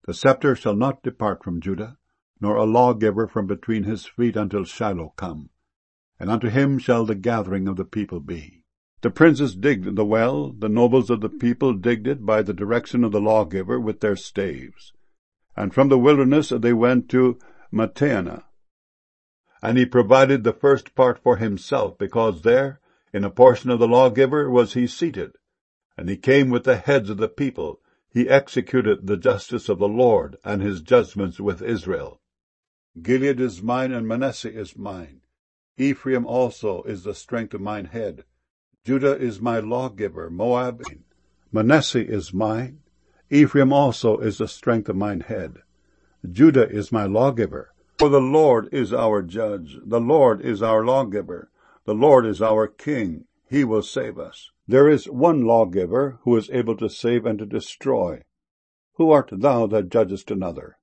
The scepter shall not depart from Judah, nor a lawgiver from between his feet until Shiloh come, and unto him shall the gathering of the people be. The princes digged the well, the nobles of the people digged it by the direction of the lawgiver with their staves. And from the wilderness they went to Matteanah. And he provided the first part for himself, because there, in a portion of the lawgiver, was he seated. And he came with the heads of the people. He executed the justice of the Lord, and his judgments with Israel. Gilead is mine, and Manasseh is mine. Ephraim also is the strength of mine head. Judah is my lawgiver, Moab. Manasseh is mine. Ephraim also is the strength of mine head. Judah is my lawgiver. For the Lord is our judge. The Lord is our lawgiver. The Lord is our king. He will save us. There is one lawgiver who is able to save and to destroy. Who art thou that judgest another?